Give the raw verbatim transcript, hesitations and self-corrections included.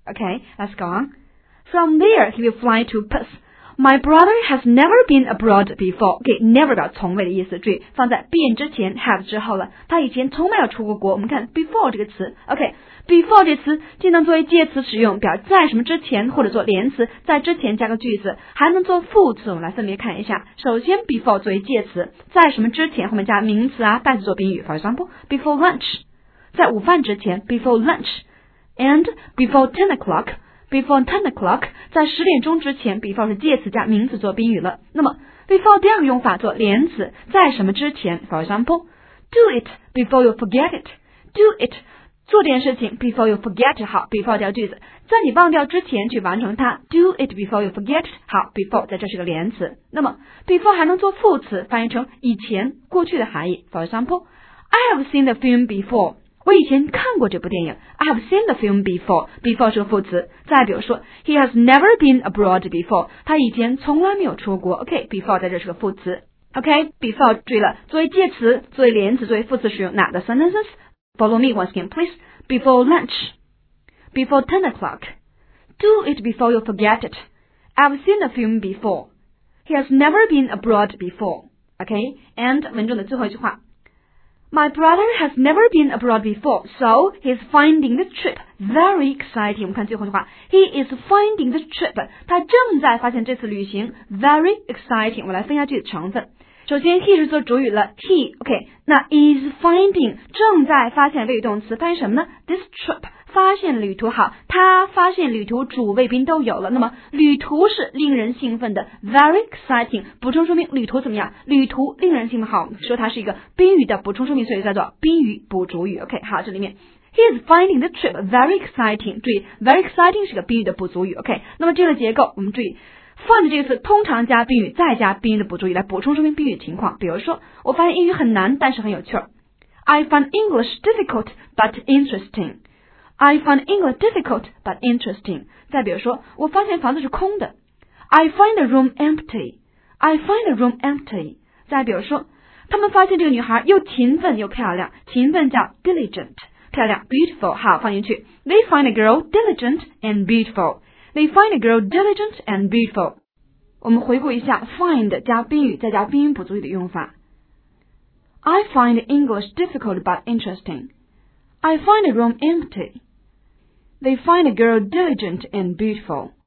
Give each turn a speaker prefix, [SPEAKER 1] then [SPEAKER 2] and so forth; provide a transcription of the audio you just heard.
[SPEAKER 1] Okay, let's go on. From there, he will fly to Perth.My brother has never been abroad before. OK, never 表从未的意思，注意放在 been 之前 have 之后了。他以前从没有出过国。我们看 before 这个词 OK, before 这词既能作为介词使用，表在什么之前，或者做连词，在之前加个句子，还能做副词。我们来分别看一下。首先 before 作为介词，在什么之前后面加名词啊，代词做宾语。For example, before lunch 在午饭之前 before lunch and before ten o'clock.Before ten o'clock 在十点钟之前 before 是介词加名词做宾语了。那么 before 第二个用法做连词，在什么之前 For example, do it before you forget it. Do it 做这件事情 before you forget it 好 before 掉句子，在你忘掉之前去完成它 Do it before you forget it 好 before 在这是个连词。那么 before 还能做副词，翻译成以前过去的含义。For example, I have seen the film before.我以前看过这部电影 I have seen the film before. Before 是个副词。再比如说 He has never been abroad before. 他以前从来没有出国 OK, before 在这是个副词 OK, before 注意了，作为介词，作为连词，作为副词使用哪个 sentences? Follow me once again please. Before lunch. Before ten o'clock. Do it before you forget it. I've seen the film before. He has never been abroad before. OK, and 文中的最后一句话My brother has never been abroad before, so he's finding this trip very exciting. 我们看最后一句话 He is finding this trip. 他正在发现这次旅行 very exciting. 我们来分一下句子成分。首先 he 是做主语了 he, OK, 那 is finding 正在发现谓语动词，发现什么呢 This trip 发现旅途好，他发现旅途主谓宾都有了，那么旅途是令人兴奋的 very exciting 补充说明旅途怎么样，旅途令人兴奋好，说它是一个宾语的补充说明，所以叫做宾语补主语 OK, 好，这里面 he is finding the trip very exciting 注意 very exciting 是个宾语的补主语 OK, 那么这个结构我们注意find 这个词通常加宾语再加宾语的补助语来补充说明宾语的情况。比如说我发现英语很难但是很有趣儿 I find English difficult but interesting. I find English difficult but interesting. 再比如说我发现房子是空的 I find the room empty. I find the room empty. 再比如说他们发现这个女孩又勤奋又漂亮，勤奋叫 diligent, 漂亮 beautiful 好放进去 They find a girl diligent and beautiful.They find a girl diligent and beautiful. 我们回顾一下 find 加宾语再加宾语补足语的用法。I find English difficult but interesting. I find the room empty. They find a girl diligent and beautiful.